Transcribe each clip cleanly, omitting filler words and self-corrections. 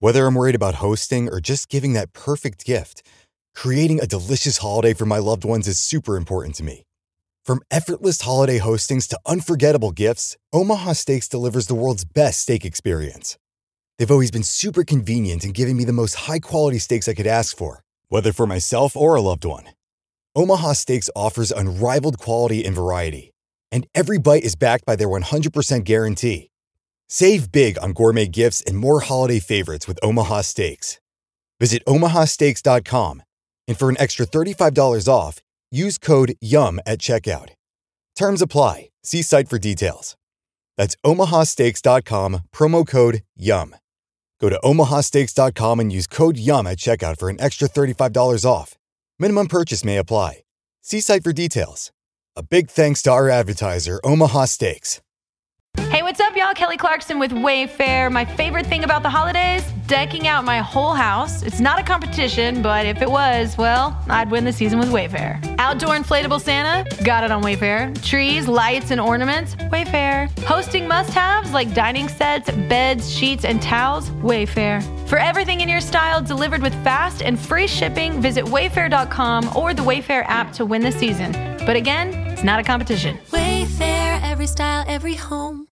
Whether I'm worried about hosting or just giving that perfect gift, creating a delicious holiday for my loved ones is super important to me. From effortless holiday hostings to unforgettable gifts, Omaha Steaks delivers the world's best steak experience. They've always been super convenient in giving me the most high-quality steaks I could ask for, whether for myself or a loved one. Omaha Steaks offers unrivaled quality and variety, and every bite is backed by their 100% guarantee. Save big on gourmet gifts and more holiday favorites with Omaha Steaks. Visit omahasteaks.com, and for an extra $35 off, use code YUM at checkout. Terms apply. See site for details. That's omahasteaks.com, promo code YUM. Go to omahasteaks.com and use code YUM at checkout for an extra $35 off. Minimum purchase may apply. See site for details. A big thanks to our advertiser, Omaha Steaks. Hey, what's up, y'all? Kelly Clarkson with Wayfair. My favorite thing about the holidays? Decking out my whole house. It's not a competition, but if it was, well, I'd win the season with Wayfair. Outdoor inflatable Santa? Got it on Wayfair. Trees, lights, and ornaments? Wayfair. Hosting must-haves like dining sets, beds, sheets, and towels? Wayfair. For everything in your style delivered with fast and free shipping, visit wayfair.com or the Wayfair app to win the season. But again, it's not a competition. Wayfair, every style, every home.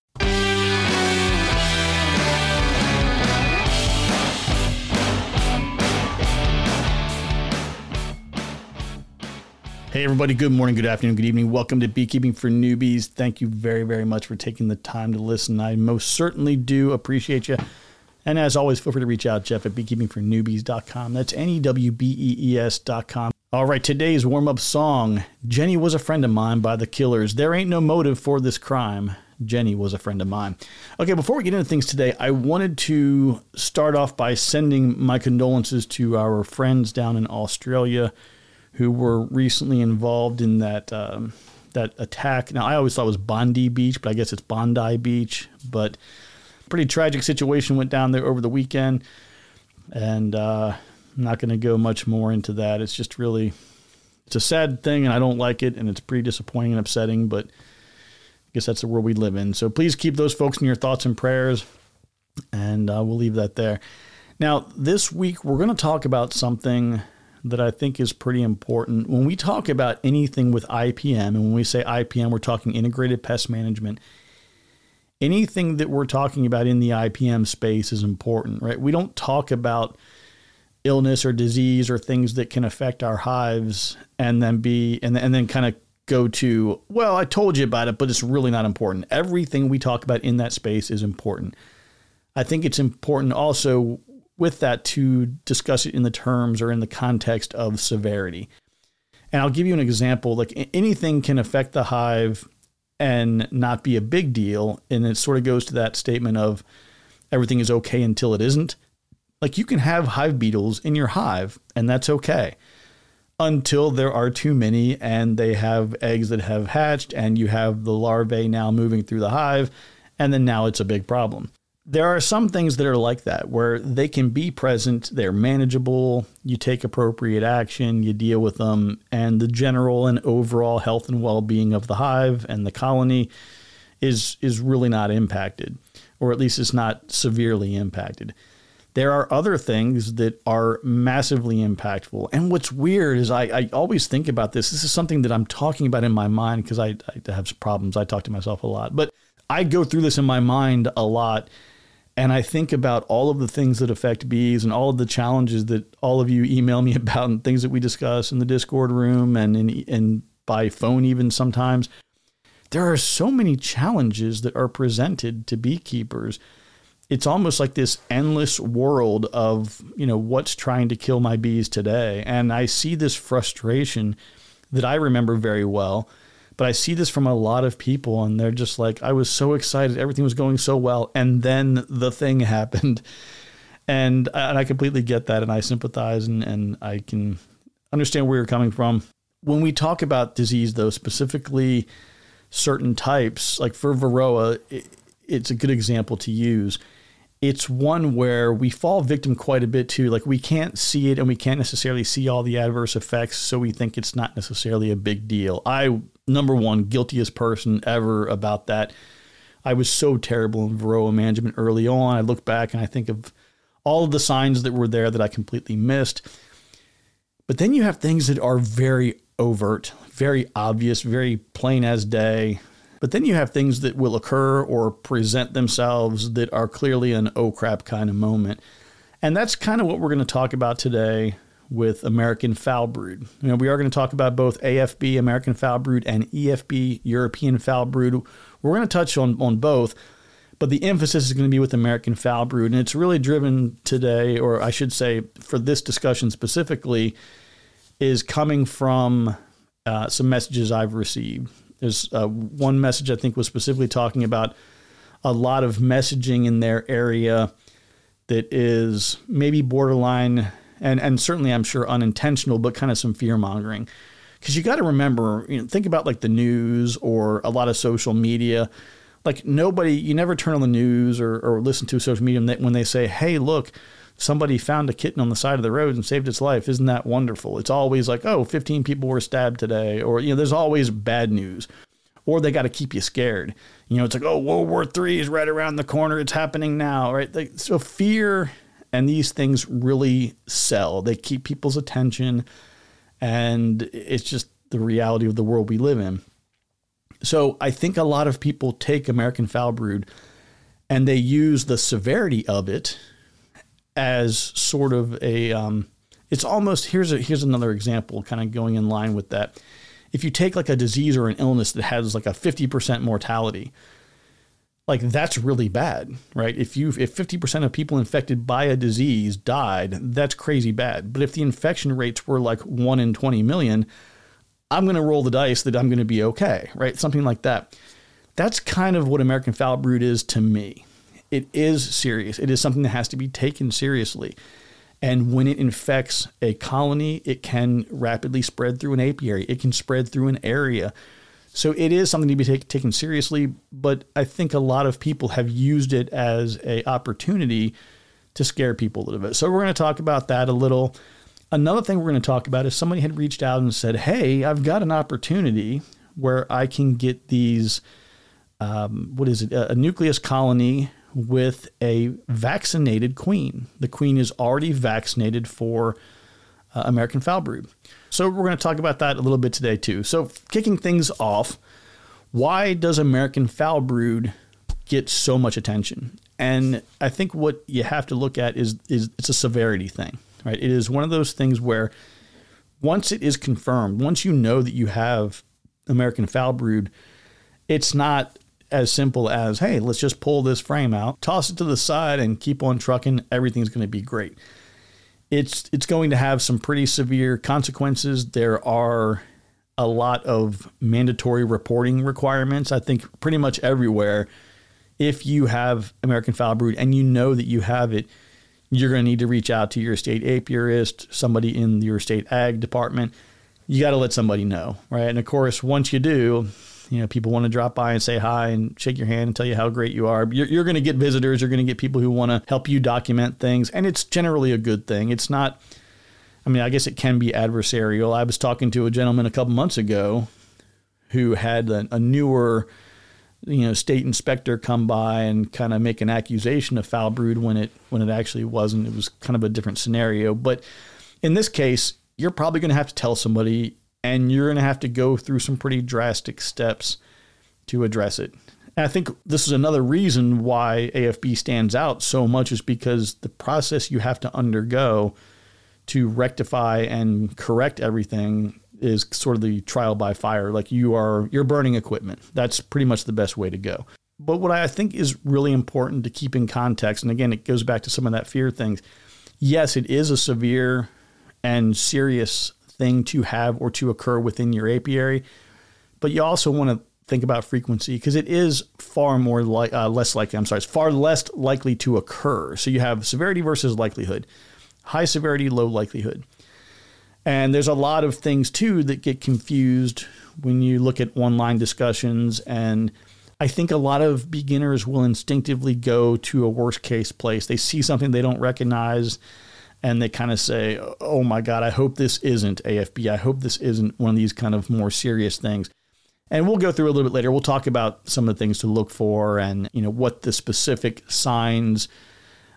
Hey everybody, good morning, good afternoon, good evening. Welcome to Beekeeping for Newbies. Thank you very, very much for taking the time to listen. I most certainly do appreciate you. And as always, feel free to reach out, Jeff, at beekeepingfornewbies.com. That's NEWBEES.com. All right, today's warm-up song, Jenny Was a Friend of Mine by The Killers. There ain't no motive for this crime. Jenny was a friend of mine. Okay, before we get into things today, I wanted to start off by sending my condolences to our friends down in Australia who were recently involved in that attack. Now, I always thought it was Bondi Beach, but I guess it's Bondi Beach. But pretty tragic situation went down there over the weekend. And I'm not going to go much more into that. It's just really, it's a sad thing, and I don't like it, and it's pretty disappointing and upsetting, but I guess that's the world we live in. So please keep those folks in your thoughts and prayers, and we'll leave that there. Now, this week, we're going to talk about something that I think is pretty important. When we talk about anything with IPM, and when we say IPM, we're talking integrated pest management. Anything that we're talking about in the IPM space is important, right? We don't talk about illness or disease or things that can affect our hives and then kind of go to, well, I told you about it, but it's really not important. Everything we talk about in that space is important. I think it's important also with that to discuss it in the terms or in the context of severity. And I'll give you an example. Like anything can affect the hive and not be a big deal. And it sort of goes to that statement of everything is okay until it isn't. Like you can have hive beetles in your hive and that's okay until there are too many and they have eggs that have hatched and you have the larvae now moving through the hive. And then now it's a big problem. There are some things that are like that where they can be present, they're manageable, you take appropriate action, you deal with them, and the general and overall health and well-being of the hive and the colony is really not impacted, or at least it's not severely impacted. There are other things that are massively impactful. And what's weird is I always think about this. This is something that I'm talking about in my mind because I have problems. I talk to myself a lot, but I go through this in my mind a lot. And I think about all of the things that affect bees and all of the challenges that all of you email me about and things that we discuss in the Discord room and by phone even sometimes. There are so many challenges that are presented to beekeepers. It's almost like this endless world of, what's trying to kill my bees today. And I see this frustration that I remember very well. But I see this from a lot of people, and they're just like, I was so excited. Everything was going so well. And then the thing happened. And I completely get that, and I sympathize, and I can understand where you're coming from. When we talk about disease, though, specifically certain types, like for Varroa, it's a good example to use. It's one where we fall victim quite a bit to, like we can't see it and we can't necessarily see all the adverse effects, so we think it's not necessarily a big deal. Number one, guiltiest person ever about that. I was so terrible in Varroa management early on. I look back and I think of all of the signs that were there that I completely missed. But then you have things that are very overt, very obvious, very plain as day. But then you have things that will occur or present themselves that are clearly an oh crap kind of moment. And that's kind of what we're going to talk about today with American Foul Brood. We are going to talk about both AFB, American Foul Brood, and EFB, European Foul Brood. We're going to touch on both, but the emphasis is going to be with American Foul Brood. And it's really driven today, or I should say for this discussion specifically, is coming from some messages I've received. There's one message I think was specifically talking about a lot of messaging in their area that is maybe borderline and certainly I'm sure unintentional, but kind of some fear mongering. Because you got to remember, think about like the news or a lot of social media. Like you never turn on the news or listen to social media when they say, hey, look, somebody found a kitten on the side of the road and saved its life. Isn't that wonderful? It's always like, 15 people were stabbed today. Or, there's always bad news. Or they got to keep you scared. It's like, World War III is right around the corner. It's happening now, right? So fear and these things really sell. They keep people's attention. And it's just the reality of the world we live in. So I think a lot of people take American Foul Brood and they use the severity of it as sort of a, it's almost, here's another example kind of going in line with that. If you take like a disease or an illness that has like a 50% mortality, like that's really bad, right? If 50% of people infected by a disease died, that's crazy bad. But if the infection rates were like 1 in 20 million, I'm going to roll the dice that I'm going to be okay, right? Something like that. That's kind of what American Foul Brood is to me. It is serious. It is something that has to be taken seriously. And when it infects a colony, it can rapidly spread through an apiary. It can spread through an area. So it is something to be taken seriously. But I think a lot of people have used it as an opportunity to scare people a little bit. So we're going to talk about that a little. Another thing we're going to talk about is somebody had reached out and said, hey, I've got an opportunity where I can get these, a nucleus colony with a vaccinated queen. The queen is already vaccinated for American Foul Brood. So we're going to talk about that a little bit today too. So kicking things off, why does American Foul Brood get so much attention? And I think what you have to look at is it's a severity thing, right? It is one of those things where once it is confirmed, once you know that you have American Foul Brood, it's not as simple as, hey, let's just pull this frame out, toss it to the side, and keep on trucking. Everything's going to be great. It's going to have some pretty severe consequences. There are a lot of mandatory reporting requirements. I think pretty much everywhere, if you have American Foul Brood and you know that you have it, you're going to need to reach out to your state apiarist, somebody in your state ag department. You got to let somebody know, right? And of course, once you do, people want to drop by and say hi and shake your hand and tell you how great you are. You're going to get visitors. You're going to get people who want to help you document things. And it's generally a good thing. It's not, I guess it can be adversarial. I was talking to a gentleman a couple months ago who had a newer, state inspector come by and kind of make an accusation of foul brood when it actually wasn't. It was kind of a different scenario. But in this case, you're probably going to have to tell somebody, and you're going to have to go through some pretty drastic steps to address it. And I think this is another reason why AFB stands out so much, is because the process you have to undergo to rectify and correct everything is sort of the trial by fire. Like you're burning equipment. That's pretty much the best way to go. But what I think is really important to keep in context, and again, it goes back to some of that fear things. Yes, it is a severe and serious thing to have or to occur within your apiary, but you also want to think about frequency, because it is far less likely to occur. So you have severity versus likelihood, high severity, low likelihood. And there's a lot of things too that get confused when you look at online discussions. And I think a lot of beginners will instinctively go to a worst case place. They see something they don't recognize, and they kind of say, oh my God, I hope this isn't AFB. I hope this isn't one of these kind of more serious things. And we'll go through a little bit later. We'll talk about some of the things to look for and, what the specific signs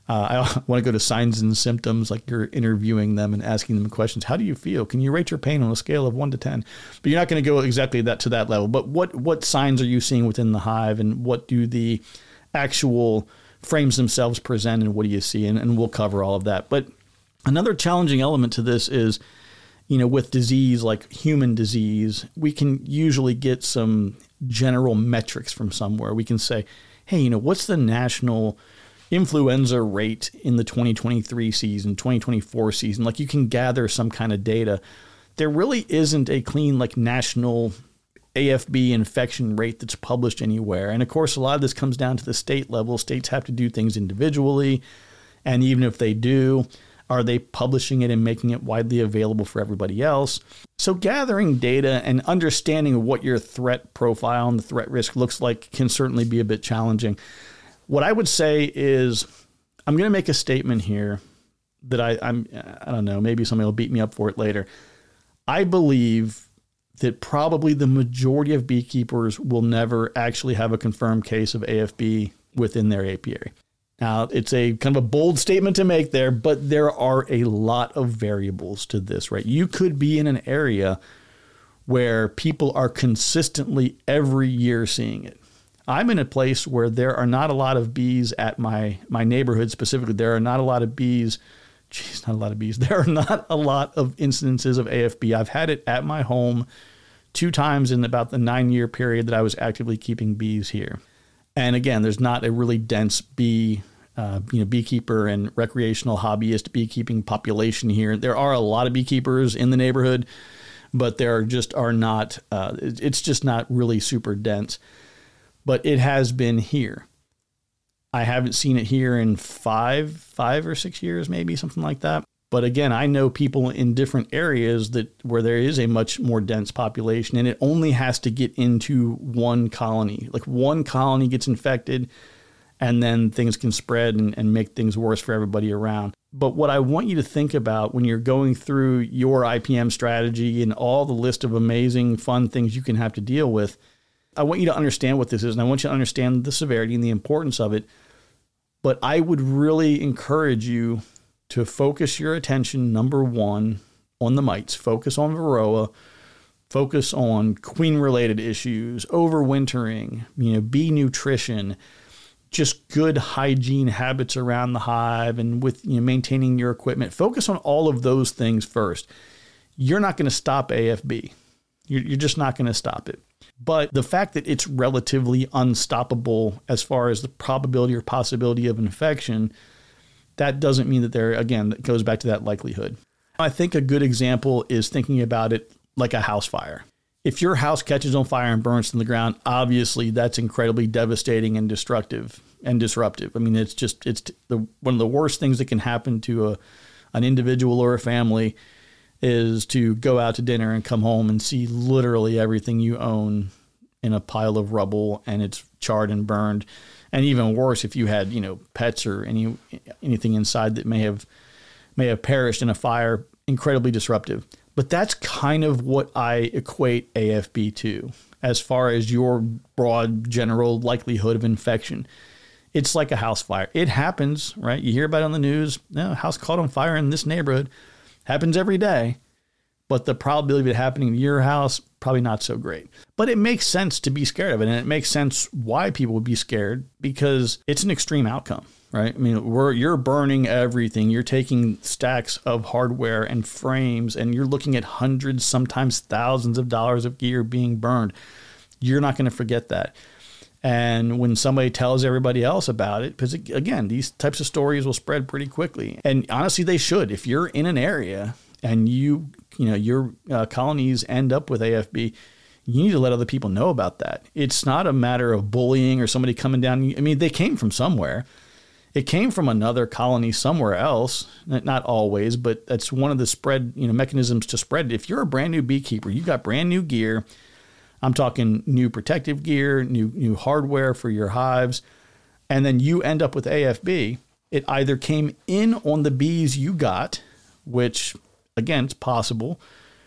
I want to go to signs and symptoms, like you're interviewing them and asking them questions. How do you feel? Can you rate your pain on a scale of 1 to 10? But you're not going to go exactly to that level. But what signs are you seeing within the hive, and what do the actual frames themselves present, and what do you see? And we'll cover all of that. But another challenging element to this is, with disease like human disease, we can usually get some general metrics from somewhere. We can say, hey, what's the national influenza rate in the 2023 season, 2024 season? Like, you can gather some kind of data. There really isn't a clean, like, national AFB infection rate that's published anywhere. And of course, a lot of this comes down to the state level. States have to do things individually. And even if they do, are they publishing it and making it widely available for everybody else? So gathering data and understanding what your threat profile and the threat risk looks like can certainly be a bit challenging. What I would say is, I'm going to make a statement here that I don't know, maybe somebody will beat me up for it later. I believe that probably the majority of beekeepers will never actually have a confirmed case of AFB within their apiary. Now, it's a kind of a bold statement to make there, but there are a lot of variables to this, right? You could be in an area where people are consistently every year seeing it. I'm in a place where there are not a lot of bees at my neighborhood specifically. There are not a lot of bees. Not a lot of bees. There are not a lot of incidences of AFB. I've had it at my home 2 times in about the 9-year period that I was actively keeping bees here. And again, there's not a really dense beekeeper and recreational hobbyist beekeeping population here. There are a lot of beekeepers in the neighborhood, but it's just not really super dense. But it has been here. I haven't seen it here in 5 or 6 years, maybe something like that. But again, I know people in different areas where there is a much more dense population, and it only has to get into one colony. Like, one colony gets infected, and then things can spread and make things worse for everybody around. But what I want you to think about when you're going through your IPM strategy and all the list of amazing, fun things you can have to deal with, I want you to understand what this is, and I want you to understand the severity and the importance of it. But I would really encourage you to focus your attention, number one, on the mites. Focus on Varroa. Focus on queen-related issues, overwintering, bee nutrition, just good hygiene habits around the hive, and with maintaining your equipment. Focus on all of those things first. You're not going to stop AFB. You're just not going to stop it. But the fact that it's relatively unstoppable as far as the probability or possibility of infection, that doesn't mean that that goes back to that likelihood. I think a good example is thinking about it like a house fire. If your house catches on fire and burns to the ground, obviously that's incredibly devastating and destructive and disruptive. I mean, it's one of the worst things that can happen to an individual or a family is to go out to dinner and come home and see literally everything you own in a pile of rubble, and it's charred and burned. And even worse, if you had, pets or anything inside that may have perished in a fire, incredibly disruptive. But that's kind of what I equate AFB to as far as your broad general likelihood of infection. It's like a house fire. It happens, right? You hear about it on the news. A house caught on fire in this neighborhood. Happens every day. But the probability of it happening to your house, probably not so great. But it makes sense to be scared of it. And it makes sense why people would be scared, because it's an extreme outcome, right? I mean, you're burning everything. You're taking stacks of hardware and frames, and you're looking at hundreds, sometimes thousands of dollars of gear being burned. You're not going to forget that. And when somebody tells everybody else about it, because again, these types of stories will spread pretty quickly. And honestly, they should. If you're in an area and your colonies end up with AFB, you need to let other people know about that. It's not a matter of bullying or somebody coming down. I mean, they came from somewhere. It came from another colony somewhere else. Not always, but that's one of the spread, mechanisms to spread it. If you're a brand new beekeeper, you've got brand new gear. I'm talking new protective gear, new hardware for your hives, and then you end up with AFB. It either came in on the bees you got, which, again, it's possible,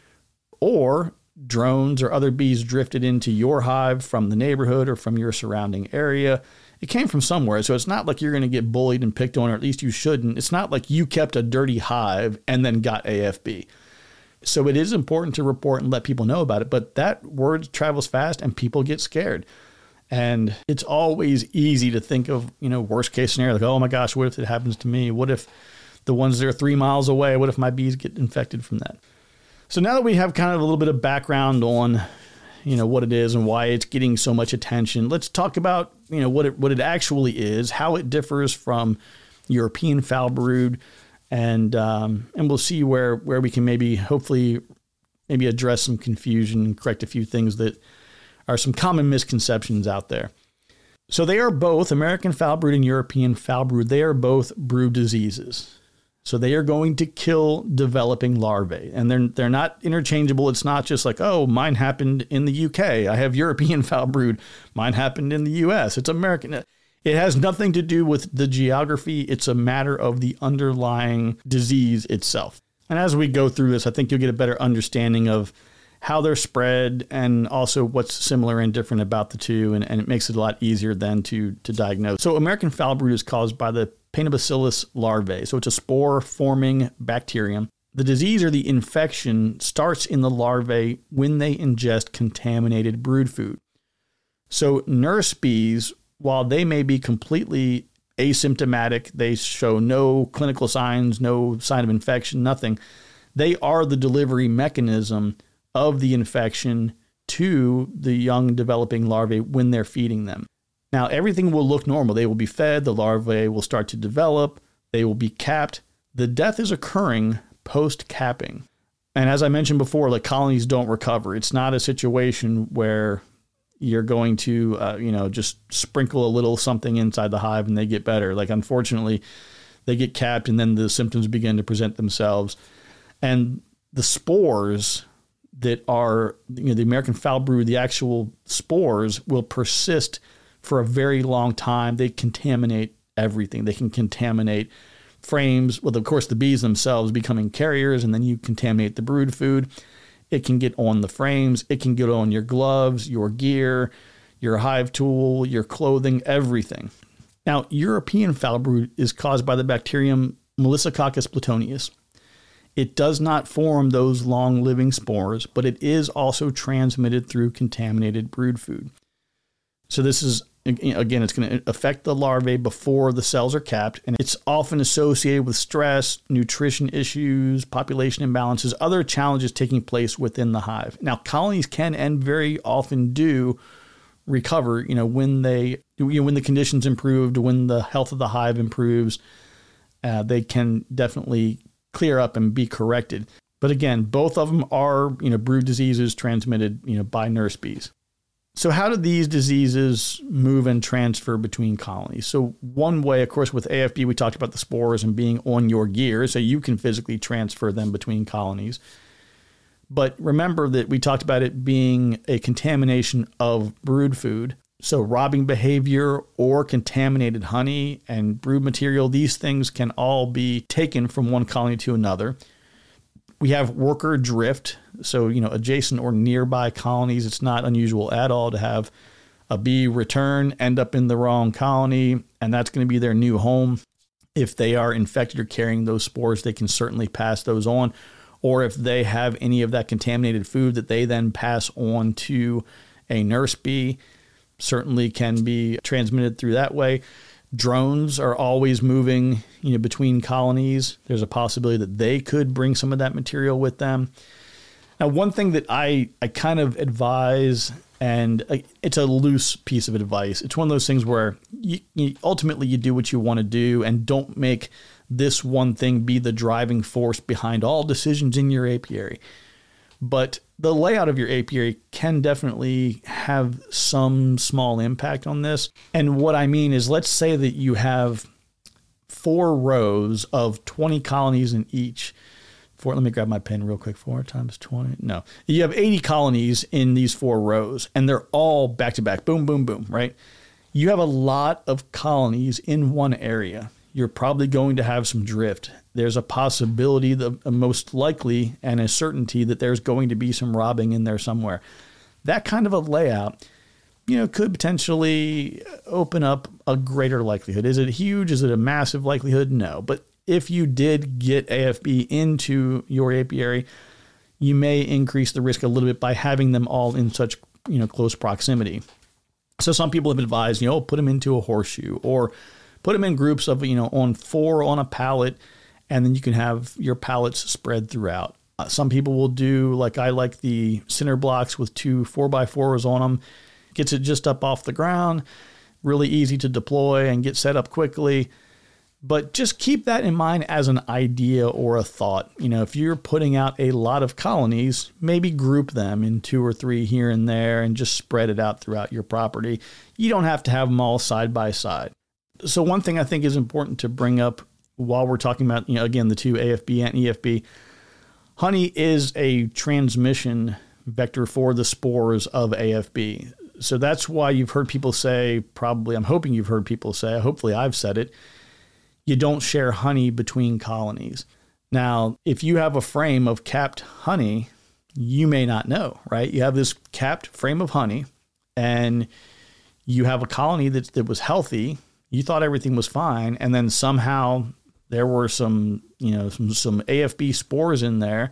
or drones or other bees drifted into your hive from the neighborhood or from your surrounding area it came from somewhere. So it's not like you're going to get bullied and picked on, or at least you shouldn't. It's not like you kept a dirty hive and then got AFB. So it is important to report and let people know about it. But that word travels fast and people get scared. And it's always easy to think of, worst case scenario, like, oh my gosh, what if it happens to me? What if the ones that are 3 miles away, what if my bees get infected from that? So now that we have kind of a little bit of background on, what it is and why it's getting so much attention, let's talk about, what it actually is, how it differs from European foul brood, and we'll see where we can hopefully address some confusion and correct a few things that are some common misconceptions out there. So they are both, American foul brood and European foul brood, they are both brood diseases. So they are going to kill developing larvae, and they're not interchangeable. It's not just like, oh, mine happened in the UK. I have European foul brood. Mine happened in the US. It's American. It has nothing to do with the geography. It's a matter of the underlying disease itself. And as we go through this, I think you'll get a better understanding of how they're spread and also what's similar and different about the two. And it makes it a lot easier then to diagnose. So American foul brood is caused by the Paenobacillus larvae. So it's a spore-forming bacterium. The disease or the infection starts in the larvae when they ingest contaminated brood food. So nurse bees, while they may be completely asymptomatic, they show no clinical signs, no sign of infection, nothing. They are the delivery mechanism of the infection to the young developing larvae when they're feeding them. Now, everything will look normal. They will be fed, the larvae will start to develop, they will be capped. The death is occurring post-capping. And as I mentioned before, the colonies don't recover. It's not a situation where you're going to, just sprinkle a little something inside the hive and they get better. Like, unfortunately, they get capped and then the symptoms begin to present themselves. And the spores that are, the American foul brood, the actual spores will persist for a very long time. They contaminate everything. They can contaminate frames. Well, of course, the bees themselves becoming carriers, and then you contaminate the brood food. It can get on the frames. It can get on your gloves, your gear, your hive tool, your clothing, everything. Now, European foul brood is caused by the bacterium Melissococcus plutonius. It does not form those long-living spores, but it is also transmitted through contaminated brood food. So this is, again, it's going to affect the larvae before the cells are capped, and it's often associated with stress, nutrition issues, population imbalances, other challenges taking place within the hive. Now, colonies can and very often do recover, when the conditions improved, when the health of the hive improves, they can definitely clear up and be corrected. But again, both of them are, brood diseases transmitted, by nurse bees. So how do these diseases move and transfer between colonies? So one way, of course, with AFB, we talked about the spores and being on your gear, so you can physically transfer them between colonies. But remember that we talked about it being a contamination of brood food. So robbing behavior or contaminated honey and brood material, these things can all be taken from one colony to another. We have worker drift. So, adjacent or nearby colonies, it's not unusual at all to have a bee return, end up in the wrong colony, and that's going to be their new home. If they are infected or carrying those spores, they can certainly pass those on. Or if they have any of that contaminated food that they then pass on to a nurse bee, certainly can be transmitted through that way. Drones are always moving, between colonies. There's a possibility that they could bring some of that material with them. Now, one thing that I kind of advise, and it's a loose piece of advice. It's one of those things where ultimately you do what you want to do and don't make this one thing be the driving force behind all decisions in your apiary. But the layout of your apiary can definitely have some small impact on this. And what I mean is, let's say that you have 4 rows of 20 colonies in each. Let me grab my pen real quick. 4 times 20. No. You have 80 colonies in these 4 rows, and they're all back to back. Boom, boom, boom, right? You have a lot of colonies in one area. You're probably going to have some drift. There's a possibility, most likely, and a certainty that there's going to be some robbing in there somewhere. That kind of a layout could potentially open up a greater likelihood. Is it huge? Is it a massive likelihood? No. But if you did get AFB into your apiary, you may increase the risk a little bit by having them all in such, close proximity. So some people have advised, put them into a horseshoe or put them in groups of, on 4 on a pallet, and then you can have your pallets spread throughout. Some people will do, I like the cinder blocks with 2 4x4s on them. Gets it just up off the ground, really easy to deploy and get set up quickly. But just keep that in mind as an idea or a thought. If you're putting out a lot of colonies, maybe group them in 2 or 3 here and there and just spread it out throughout your property. You don't have to have them all side by side. So one thing I think is important to bring up while we're talking about, again, the 2 AFB and EFB, honey is a transmission vector for the spores of AFB. So that's why you've heard people say, I'm hoping you've heard people say, hopefully I've said it, you don't share honey between colonies. Now, if you have a frame of capped honey, you may not know, right? You have this capped frame of honey and you have a colony that was healthy. You thought everything was fine. And then somehow there were some AFB spores in there.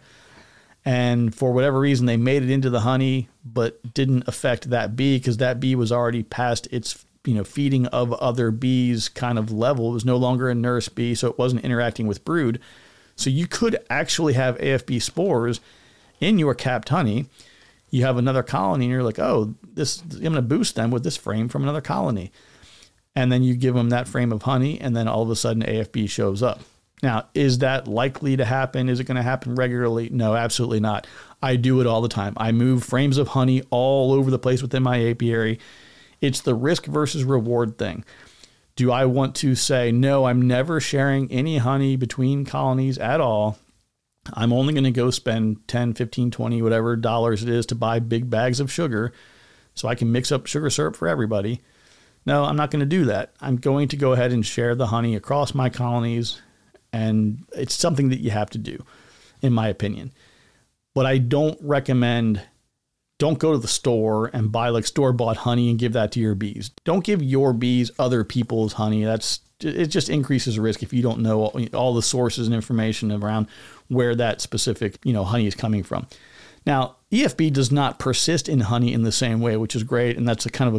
And for whatever reason, they made it into the honey, but didn't affect that bee because that bee was already past its, feeding of other bees kind of level. It was no longer a nurse bee, so it wasn't interacting with brood. So you could actually have AFB spores in your capped honey. You have another colony, and you're like, I'm going to boost them with this frame from another colony. And then you give them that frame of honey, and then all of a sudden AFB shows up. Now, is that likely to happen? Is it going to happen regularly? No, absolutely not. I do it all the time. I move frames of honey all over the place within my apiary. It's the risk versus reward thing. Do I want to say, no, I'm never sharing any honey between colonies at all. I'm only going to go spend 10, 15, 20, whatever dollars it is to buy big bags of sugar so I can mix up sugar syrup for everybody. No, I'm not going to do that. I'm going to go ahead and share the honey across my colonies. And it's something that you have to do, in my opinion. But I don't recommend, don't go to the store and buy store-bought honey and give that to your bees. Don't give your bees other people's honey. It just increases the risk if you don't know all the sources and information around where that specific, honey is coming from. Now, EFB does not persist in honey in the same way, which is great. And that's a kind of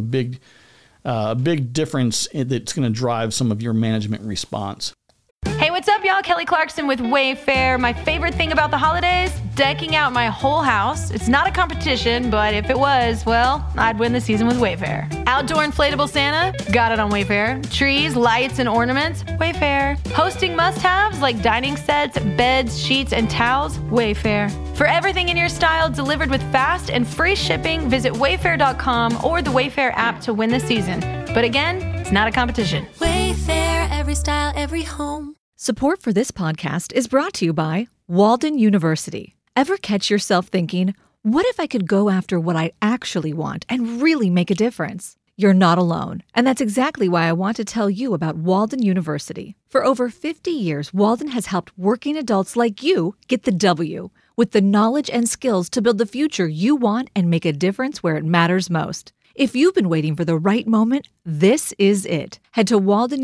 a big difference that's going to drive some of your management response. Hey, what's up, y'all? Kelly Clarkson with Wayfair. My favorite thing about the holidays? Decking out my whole house. It's not a competition, but if it was, well, I'd win the season with Wayfair. Outdoor inflatable Santa? Got it on Wayfair. Trees, lights, and ornaments? Wayfair. Hosting must-haves like dining sets, beds, sheets, and towels? Wayfair. For everything in your style delivered with fast and free shipping, visit wayfair.com or the Wayfair app to win the season. But again, it's not a competition. Wayfair, every style, every home. Support for this podcast is brought to you by Walden University. Ever catch yourself thinking, what if I could go after what I actually want and really make a difference? You're not alone, and that's exactly why I want to tell you about Walden University. For over 50 years, Walden has helped working adults like you get the W, with the knowledge and skills to build the future you want and make a difference where it matters most. If you've been waiting for the right moment, this is it. Head to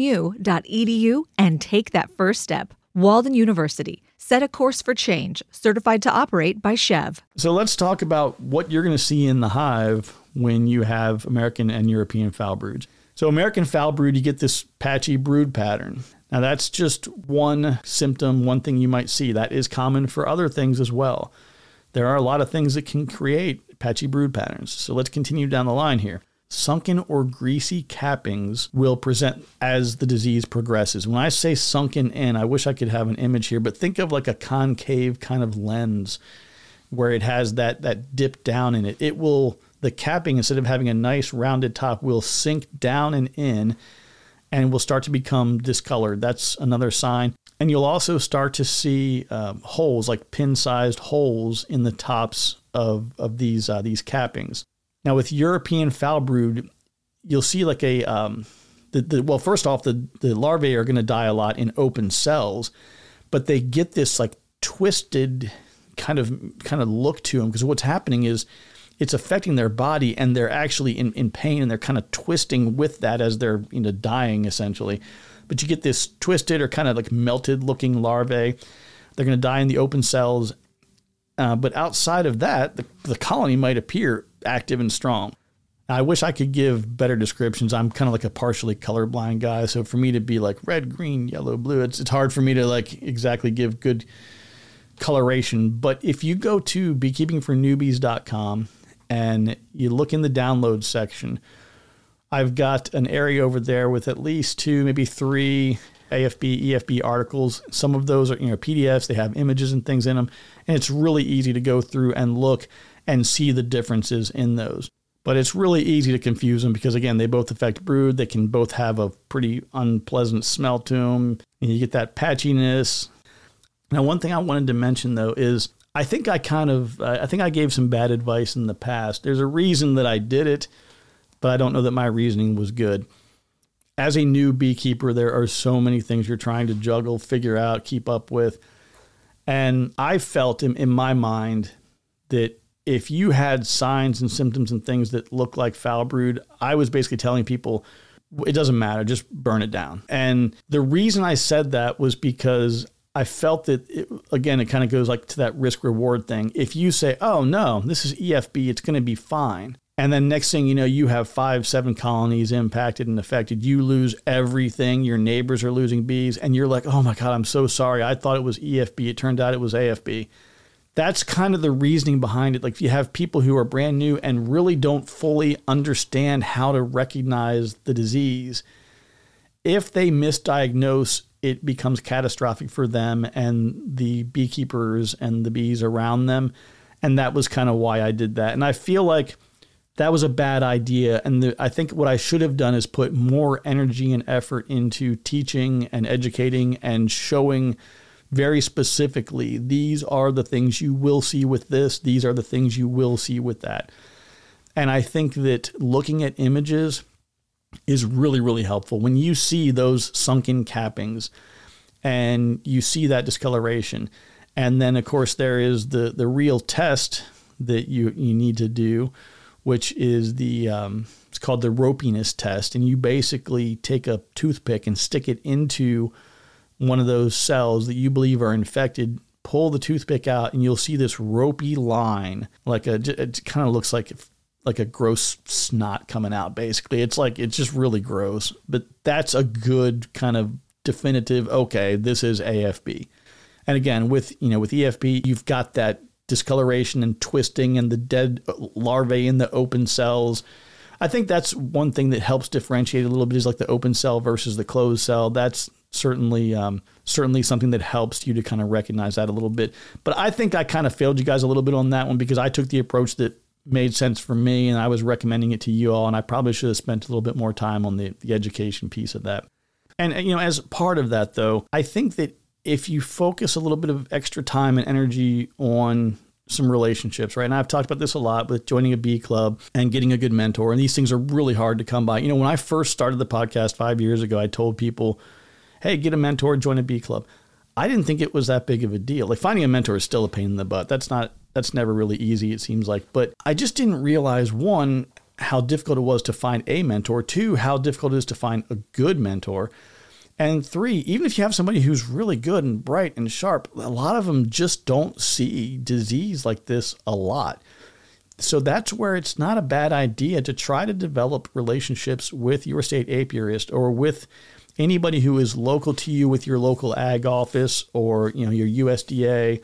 waldenu.edu and take that first step. Walden University. Set a course for change. Certified to operate by Chev. So let's talk about what you're going to see in the hive when you have American and European foul broods. So American foul brood, you get this patchy brood pattern. Now that's just one symptom, one thing you might see. That is common for other things as well. There are a lot of things that can create patchy brood patterns. So let's continue down the line here. Sunken or greasy cappings will present as the disease progresses. When I say sunken in, I wish I could have an image here, but think of like a concave kind of lens where it has that dip down in it. The capping, instead of having a nice rounded top, will sink down and in and will start to become discolored. That's another sign. And you'll also start to see holes, like pin-sized holes in the tops of these cappings. Now, with European foul brood, you'll see like first off, the larvae are going to die a lot in open cells, but they get this like twisted kind of look to them, because what's happening is it's affecting their body, and they're actually in pain, and they're kind of twisting with that as they're dying essentially. But you get this twisted or kind of like melted looking larvae. They're going to die in the open cells. But outside of that, the colony might appear active and strong. I wish I could give better descriptions. I'm kind of like a partially colorblind guy. So for me to be like red, green, yellow, blue, it's hard for me to like exactly give good coloration. But if you go to beekeepingfornewbies.com and you look in the download section, I've got an area over there with at least 2, maybe 3 AFB, EFB articles. Some of those are PDFs. They have images and things in them. And it's really easy to go through and look and see the differences in those. But it's really easy to confuse them because, again, they both affect brood. They can both have a pretty unpleasant smell to them. And you get that patchiness. Now, one thing I wanted to mention, though, is I think I gave some bad advice in the past. There's a reason that I did it, but I don't know that my reasoning was good. As a new beekeeper, there are so many things you're trying to juggle, figure out, keep up with. And I felt in my mind that if you had signs and symptoms and things that look like foul brood, I was basically telling people, it doesn't matter, just burn it down. And the reason I said that was because I felt that, it kind of goes like to that risk reward thing. If you say, oh no, this is EFB, it's going to be fine. And then next thing you know, you have 5-7 colonies impacted and affected. You lose everything. Your neighbors are losing bees. And you're like, oh my God, I'm so sorry. I thought it was EFB. It turned out it was AFB. That's kind of the reasoning behind it. Like if you have people who are brand new and really don't fully understand how to recognize the disease, if they misdiagnose, it becomes catastrophic for them and the beekeepers and the bees around them. And that was kind of why I did that. And I feel like that was a bad idea. And I think what I should have done is put more energy and effort into teaching and educating and showing very specifically, these are the things you will see with this. These are the things you will see with that. And I think that looking at images is really, really helpful. When you see those sunken cappings and you see that discoloration, and then of course there is the real test that you need to do, which is it's called the ropiness test. And you basically take a toothpick and stick it into one of those cells that you believe are infected, pull the toothpick out, and you'll see this ropey line, it kind of looks like a gross snot coming out, basically. It's just really gross. But that's a good kind of definitive, okay, this is AFB. And again, with EFB, you've got that discoloration and twisting and the dead larvae in the open cells. I think that's one thing that helps differentiate a little bit is like the open cell versus the closed cell. That's certainly something that helps you to kind of recognize that a little bit. But I think I kind of failed you guys a little bit on that one because I took the approach that made sense for me and I was recommending it to you all. And I probably should have spent a little bit more time on the education piece of that. And, as part of that, though, I think that if you focus a little bit of extra time and energy on some relationships, right? And I've talked about this a lot with joining a bee club and getting a good mentor. And these things are really hard to come by. When I first started the podcast 5 years ago, I told people, hey, get a mentor, join a bee club. I didn't think it was that big of a deal. Like finding a mentor is still a pain in the butt. That's never really easy, it seems like. But I just didn't realize, one, how difficult it was to find a mentor. Two, how difficult it is to find a good mentor. And three, even if you have somebody who's really good and bright and sharp, a lot of them just don't see disease like this a lot. So that's where it's not a bad idea to try to develop relationships with your state apiarist or with anybody who is local to you with your local ag office or your USDA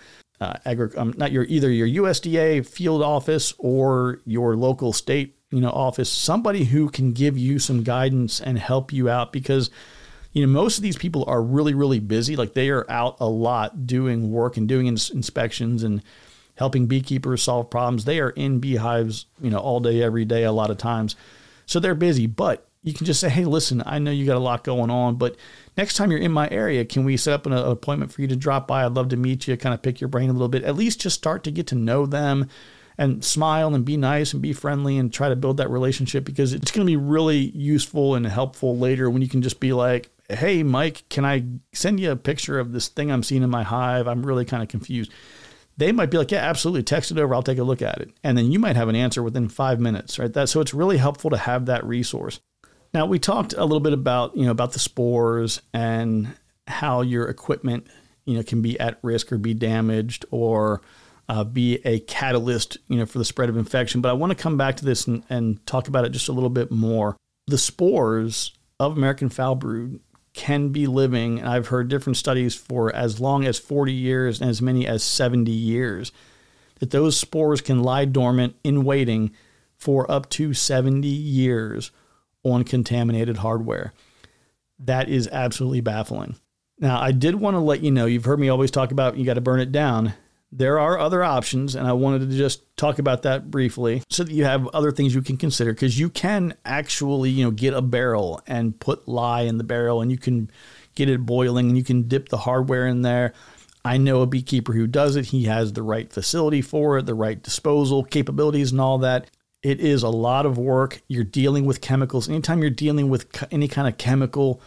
either your USDA field office or your local state office. Somebody who can give you some guidance and help you out because most of these people are really, really busy. Like they are out a lot doing work and doing inspections and helping beekeepers solve problems. They are in beehives, all day, every day, a lot of times. So they're busy, but you can just say, hey, listen, I know you got a lot going on, but next time you're in my area, can we set up an appointment for you to drop by? I'd love to meet you, kind of pick your brain a little bit, at least just start to get to know them and smile and be nice and be friendly and try to build that relationship because it's going to be really useful and helpful later when you can just be like, hey, Mike, can I send you a picture of this thing I'm seeing in my hive? I'm really kind of confused. they might be like, yeah, absolutely, text it over, I'll take a look at it. And then you might have an answer within 5 minutes, right? So it's really helpful to have that resource. Now, we talked a little bit about, about the spores and how your equipment, can be at risk or be damaged or be a catalyst, for the spread of infection. But I want to come back to this and talk about it just a little bit more. The spores of American foul brood can be living, and I've heard different studies for as long as 40 years and as many as 70 years, that those spores can lie dormant in waiting for up to 70 years on contaminated hardware. That is absolutely baffling. Now, I did want to let you know, you've heard me always talk about you got to burn it down. There are other options, and I wanted to just talk about that briefly so that you have other things you can consider, because you can actually, get a barrel and put lye in the barrel, and you can get it boiling, and you can dip the hardware in there. I know a beekeeper who does it. He has the right facility for it, the right disposal capabilities and all that. It is a lot of work. You're dealing with chemicals. Anytime you're dealing with any kind of chemical,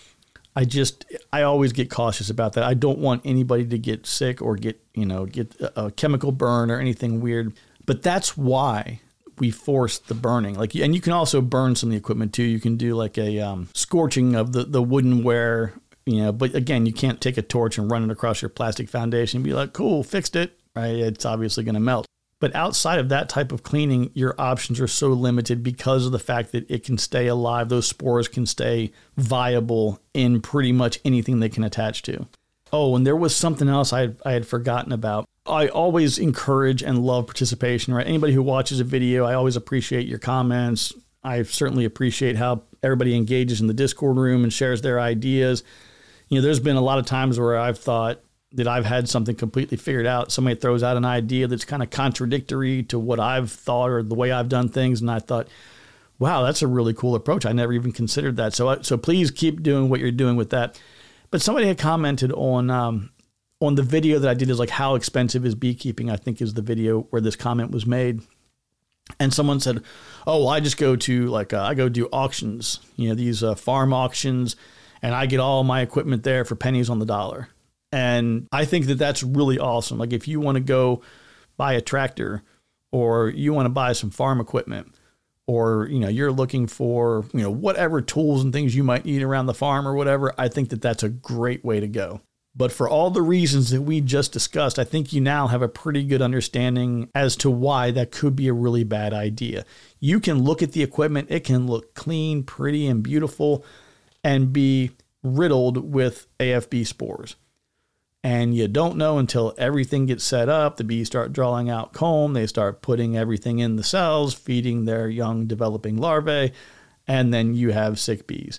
I always get cautious about that. I don't want anybody to get sick or get a chemical burn or anything weird. But that's why we force the burning. And you can also burn some of the equipment too. You can do like a scorching of the wooden ware, but again, you can't take a torch and run it across your plastic foundation and be like, cool, fixed it, right? It's obviously going to melt. But outside of that type of cleaning, your options are so limited because of the fact that it can stay alive. Those spores can stay viable in pretty much anything they can attach to. Oh, and there was something else I had forgotten about. I always encourage and love participation, right? Anybody who watches a video, I always appreciate your comments. I certainly appreciate how everybody engages in the Discord room and shares their ideas. There's been a lot of times where I've thought that I've had something completely figured out. Somebody throws out an idea that's kind of contradictory to what I've thought or the way I've done things. And I thought, wow, that's a really cool approach. I never even considered that. So please keep doing what you're doing with that. But somebody had commented on the video that I did, is like, how expensive is beekeeping? I think is the video where this comment was made. And someone said, oh, I just go to I go do auctions, these farm auctions, and I get all my equipment there for pennies on the dollar. And I think that that's really awesome. Like, if you want to go buy a tractor, or you want to buy some farm equipment, or, you're looking for, whatever tools and things you might need around the farm or whatever, I think that that's a great way to go. But for all the reasons that we just discussed, I think you now have a pretty good understanding as to why that could be a really bad idea. You can look at the equipment. It can look clean, pretty, and beautiful, and be riddled with AFB spores. And you don't know until everything gets set up. The bees start drawing out comb. They start putting everything in the cells, feeding their young developing larvae, and then you have sick bees.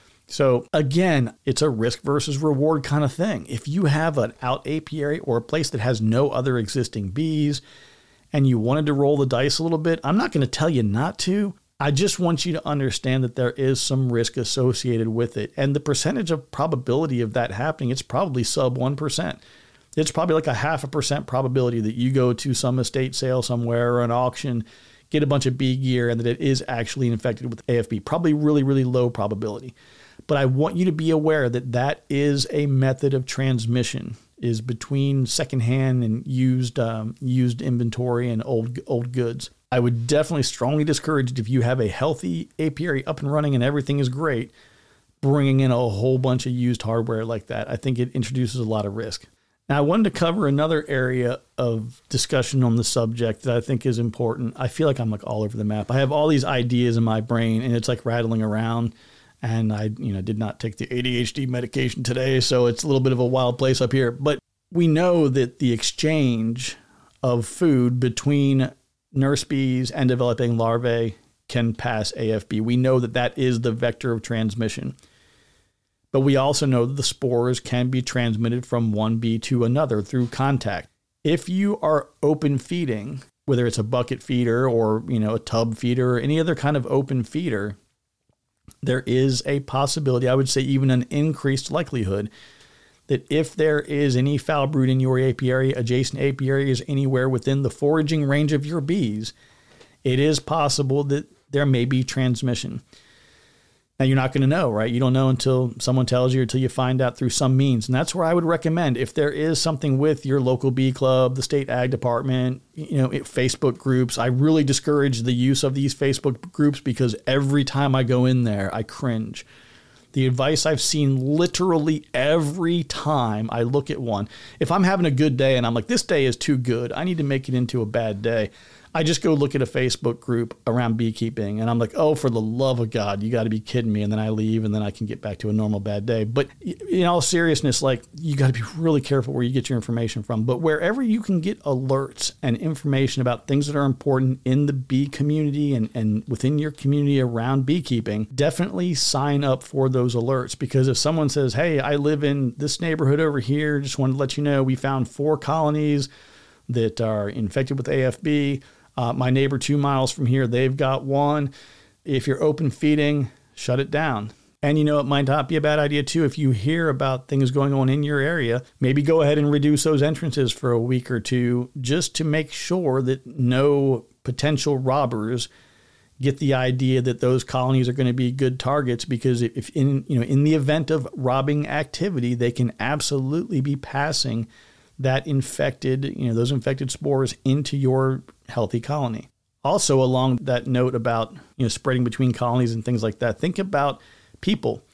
So again, it's a risk versus reward kind of thing. If you have an out apiary or a place that has no other existing bees and you wanted to roll the dice a little bit, I'm not going to tell you not to. I just want you to understand that there is some risk associated with it. And the percentage of probability of that happening, it's probably sub 1%. It's probably like a 0.5% probability that you go to some estate sale somewhere or an auction, get a bunch of bee gear, and that it is actually infected with AFB. Probably really, really low probability. But I want you to be aware that that is a method of transmission, is between secondhand and used inventory and old goods. I would definitely strongly discourage it if you have a healthy apiary up and running and everything is great, bringing in a whole bunch of used hardware like that. I think it introduces a lot of risk. Now, I wanted to cover another area of discussion on the subject that I think is important. I feel like I'm like all over the map. I have all these ideas in my brain and it's like rattling around. And I, did not take the ADHD medication today, so it's a little bit of a wild place up here. But we know that the exchange of food between nurse bees and developing larvae can pass AFB. We know that that is the vector of transmission. But we also know that the spores can be transmitted from one bee to another through contact. If you are open feeding, whether it's a bucket feeder or, a tub feeder or any other kind of open feeder, there is a possibility, I would say even an increased likelihood, that if there is any foul brood in your apiary, adjacent apiaries anywhere within the foraging range of your bees, it is possible that there may be transmission. Now, you're not going to know, right? You don't know until someone tells you, until you find out through some means. And that's where I would recommend, if there is something with your local bee club, the state ag department, Facebook groups. I really discourage the use of these Facebook groups because every time I go in there, I cringe. The advice I've seen literally every time I look at one, if I'm having a good day and I'm like, this day is too good, I need to make it into a bad day, I just go look at a Facebook group around beekeeping and I'm like, oh, for the love of God, you got to be kidding me. And then I leave and then I can get back to a normal bad day. But in all seriousness, like, you got to be really careful where you get your information from. But wherever you can get alerts and information about things that are important in the bee community and within your community around beekeeping, definitely sign up for those alerts. Because if someone says, hey, I live in this neighborhood over here, just wanted to let you know we found 4 colonies that are infected with AFB. My neighbor 2 miles from here, they've got 1. If you're open feeding, shut it down. And it might not be a bad idea too, if you hear about things going on in your area, maybe go ahead and reduce those entrances for a week or 2, just to make sure that no potential robbers get the idea that those colonies are going to be good targets. Because if in the event of robbing activity, they can absolutely be passing that infected, those infected spores into your healthy colony. Also, along that note about, spreading between colonies and things like that, think about people.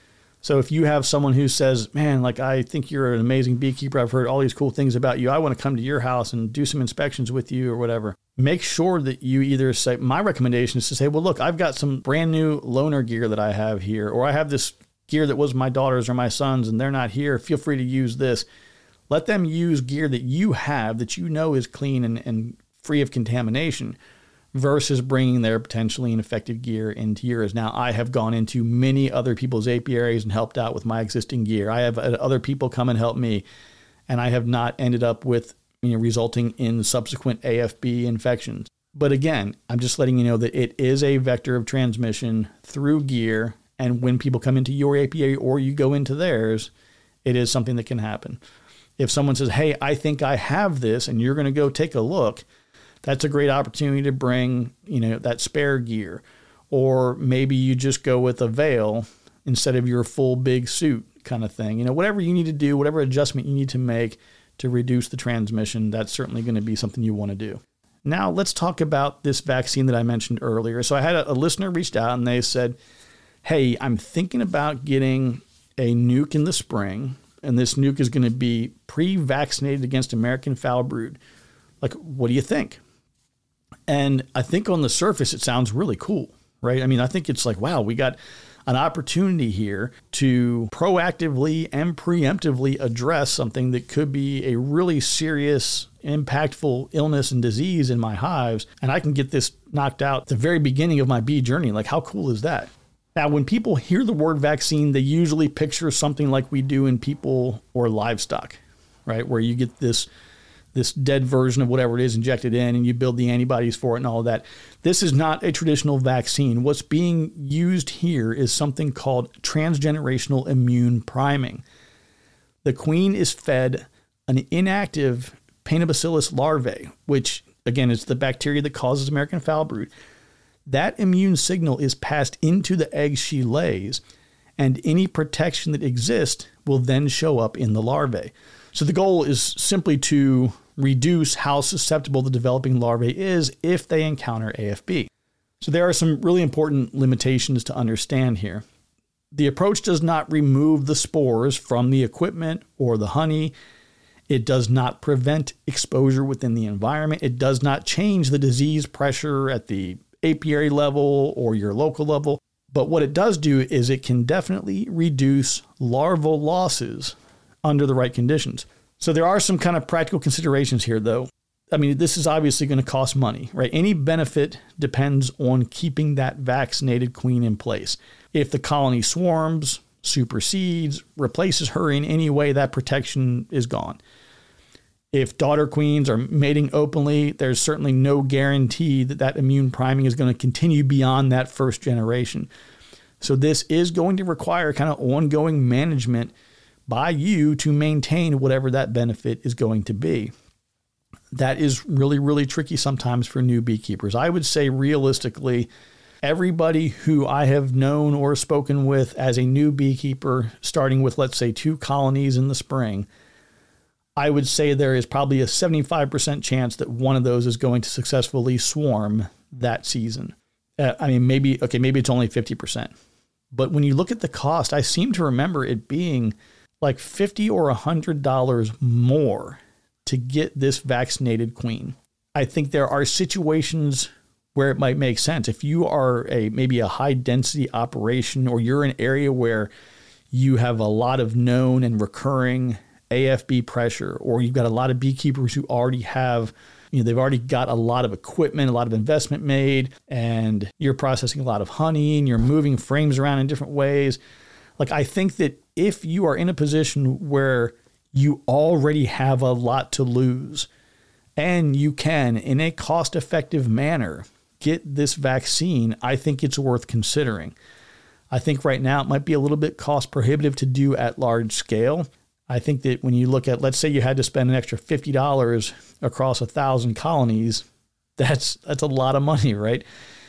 So if you have someone who says, man, like, I think you're an amazing beekeeper, I've heard all these cool things about you, I want to come to your house and do some inspections with you or whatever, make sure that you either say, my recommendation is to say, well, look, I've got some brand new loaner gear that I have here, or I have this gear that was my daughter's or my son's and they're not here, feel free to use this. Let them use gear that you have that is clean and free of contamination, versus bringing their potentially infected gear into yours. Now, I have gone into many other people's apiaries and helped out with my existing gear. I have other people come and help me, and I have not ended up with resulting in subsequent AFB infections. But again, I'm just letting you know that it is a vector of transmission through gear, and when people come into your apiary or you go into theirs, it is something that can happen. If someone says, hey, I think I have this, and you're going to go take a look, that's a great opportunity to bring, that spare gear. Or maybe you just go with a veil instead of your full big suit kind of thing. Whatever you need to do, whatever adjustment you need to make to reduce the transmission, that's certainly going to be something you want to do. Now, let's talk about this vaccine that I mentioned earlier. So I had a listener reached out and they said, hey, I'm thinking about getting a nuke in the spring, and this nuke is going to be pre-vaccinated against American foul brood. Like, what do you think? And I think on the surface, it sounds really cool, right? I mean, I think it's like, wow, we got an opportunity here to proactively and preemptively address something that could be a really serious, impactful illness and disease in my hives. And I can get this knocked out at the very beginning of my bee journey. Like, how cool is that? Now, when people hear the word vaccine, they usually picture something like we do in people or livestock, right? Where you get this dead version of whatever it is injected in and you build the antibodies for it and all of that. This is not a traditional vaccine. What's being used here is something called transgenerational immune priming. The queen is fed an inactive Paenobacillus larvae, which, again, is the bacteria that causes American foul brood. That immune signal is passed into the eggs she lays, and any protection that exists will then show up in the larvae. So the goal is simply to reduce how susceptible the developing larvae is if they encounter AFB. So there are some really important limitations to understand here. The approach does not remove the spores from the equipment or the honey. It does not prevent exposure within the environment. It does not change the disease pressure at the apiary level or your local level. But what it does do is it can definitely reduce larval losses under the right conditions. So there are some kind of practical considerations here, though. I mean, this is obviously going to cost money, right? Any benefit depends on keeping that vaccinated queen in place. If the colony swarms, supersedes, replaces her in any way, that protection is gone. If daughter queens are mating openly, there's certainly no guarantee that that immune priming is going to continue beyond that first generation. So this is going to require kind of ongoing management by you to maintain whatever that benefit is going to be. That is really, really tricky sometimes for new beekeepers. I would say realistically, Everybody who I have known or spoken with as a new beekeeper, starting with, let's say, 2 colonies in the spring, I would say there is probably a 75% chance that one of those is going to successfully swarm that season. Maybe it's only 50%. But when you look at the cost, I seem to remember it being like $50 or $100 more to get this vaccinated queen. I think there are situations where it might make sense. If you are maybe a high density operation, or you're in an area where you have a lot of known and recurring AFB pressure, or you've got a lot of beekeepers who already have, they've already got a lot of equipment, a lot of investment made, and you're processing a lot of honey and you're moving frames around in different ways. Like, I think that if you are in a position where you already have a lot to lose and you can, in a cost-effective manner, get this vaccine, I think it's worth considering. I think right now it might be a little bit cost prohibitive to do at large scale. I think that when you look at, let's say you had to spend an extra $50 across 1,000 colonies, that's a lot of money, right?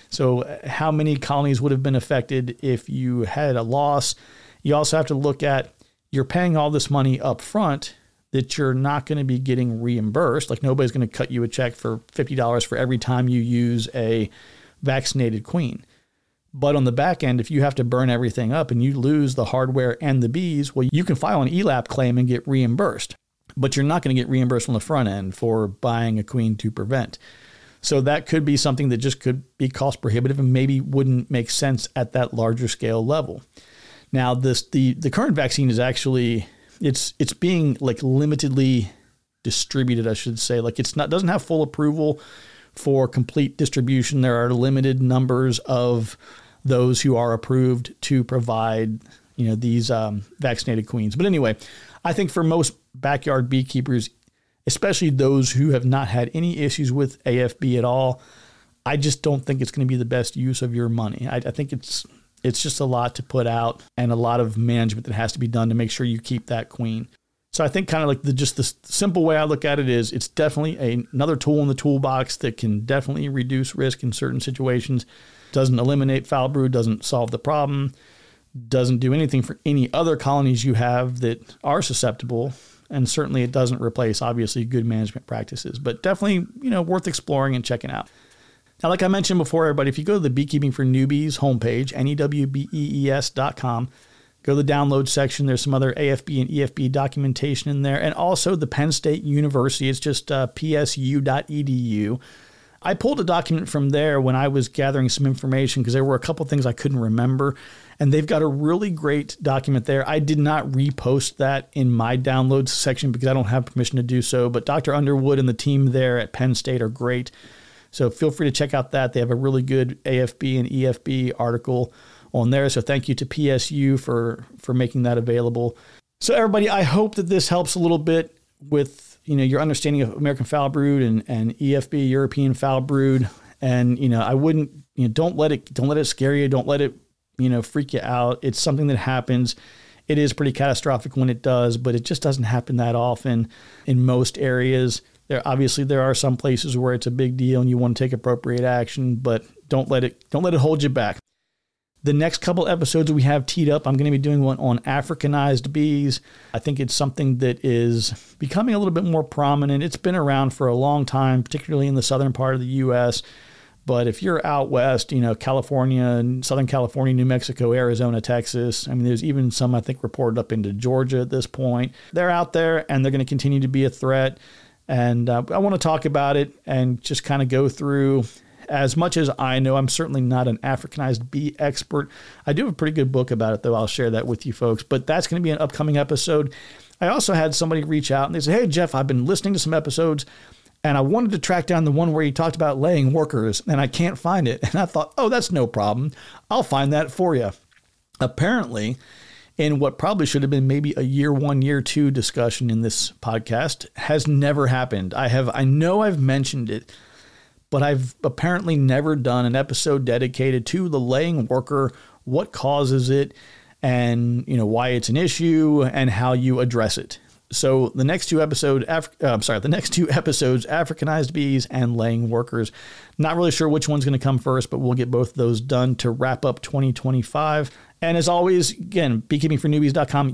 So how many colonies would have been affected if you had a loss? You also have to look at, you're paying all this money up front that you're not going to be getting reimbursed. Like, nobody's going to cut you a check for $50 for every time you use a vaccinated queen. But on the back end, if you have to burn everything up and you lose the hardware and the bees, well, you can file an ELAP claim and get reimbursed. But you're not going to get reimbursed on the front end for buying a queen to prevent. So that could be something that just could be cost prohibitive and maybe wouldn't make sense at that larger scale level. Now, the current vaccine is actually, it's being like limitedly distributed, I should say. Like, doesn't have full approval for complete distribution. There are limited numbers of those who are approved to provide, these vaccinated queens. But anyway, I think for most backyard beekeepers, especially those who have not had any issues with AFB at all, I just don't think it's going to be the best use of your money. I think it's just a lot to put out and a lot of management that has to be done to make sure you keep that queen. So I think kind of like the simple way I look at it is, it's definitely another tool in the toolbox that can definitely reduce risk in certain situations. Doesn't eliminate foul brood, doesn't solve the problem, doesn't do anything for any other colonies you have that are susceptible. And certainly it doesn't replace, obviously, good management practices, but definitely, worth exploring and checking out. Now, like I mentioned before, everybody, if you go to the Beekeeping for Newbies homepage, NEWBEES.com, go to the download section. There's some other AFB and EFB documentation in there, and also the Penn State University. It's just psu.edu. I pulled a document from there when I was gathering some information because there were a couple things I couldn't remember, and they've got a really great document there. I did not repost that in my downloads section because I don't have permission to do so, but Dr. Underwood and the team there at Penn State are great. So feel free to check out that. They have a really good AFB and EFB article on there. So thank you to PSU for making that available. So everybody, I hope that this helps a little bit with your understanding of American foul brood and EFB, European foul brood. And I wouldn't don't let it scare you. Don't let it freak you out. It's something that happens. It is pretty catastrophic when it does, but it just doesn't happen that often in most areas. There are some places where it's a big deal and you want to take appropriate action, but don't let it hold you back. The next couple episodes we have teed up, I'm going to be doing one on Africanized bees. I think it's something that is becoming a little bit more prominent. It's been around for a long time, particularly in the southern part of the U.S., but if you're out west, California, Southern California, New Mexico, Arizona, Texas, there's even some, I think, reported up into Georgia at this point. They're out there and they're going to continue to be a threat. And I want to talk about it and just kind of go through as much as I know. I'm certainly not an Africanized bee expert. I do have a pretty good book about it, though. I'll share that with you folks. But that's going to be an upcoming episode. I also had somebody reach out and they said, "Hey, Jeff, I've been listening to some episodes and I wanted to track down the one where you talked about laying workers and I can't find it." And I thought, oh, that's no problem. I'll find that for you. Apparently, in what probably should have been maybe a year 1, year 2 discussion in this podcast, has never happened. I know I've mentioned it, but I've apparently never done an episode dedicated to the laying worker, what causes it, and why it's an issue and how you address it. So the next two episodes, Africanized bees and laying workers. Not really sure which one's going to come first, but we'll get both of those done to wrap up 2025. And as always, again, beekeepingfornewbies.com,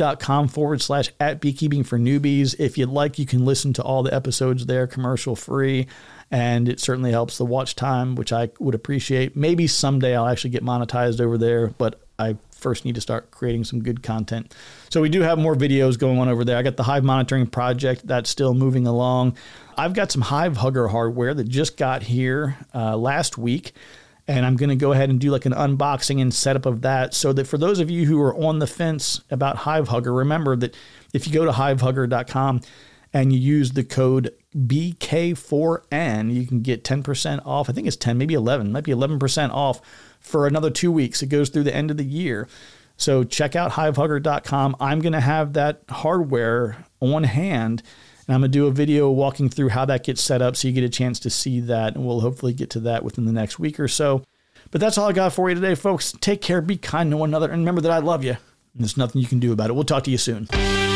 youtube.com/@beekeepingfornewbies. If you'd like, you can listen to all the episodes there commercial free. And it certainly helps the watch time, which I would appreciate. Maybe someday I'll actually get monetized over there, but I first need to start creating some good content. So we do have more videos going on over there. I got the hive monitoring project that's still moving along. I've got some Hive Hugger hardware that just got here last week. And I'm going to go ahead and do like an unboxing and setup of that, so that for those of you who are on the fence about Hive Hugger, remember that if you go to hivehugger.com and you use the code BK4N, you can get 10% off. I think it's 10, maybe 11, might be 11% off for another 2 weeks. It goes through the end of the year. So check out hivehugger.com. I'm going to have that hardware on hand, and I'm going to do a video walking through how that gets set up so you get a chance to see that, and we'll hopefully get to that within the next week or so. But that's all I got for you today, folks. Take care, be kind to one another, and remember that I love you, and there's nothing you can do about it. We'll talk to you soon.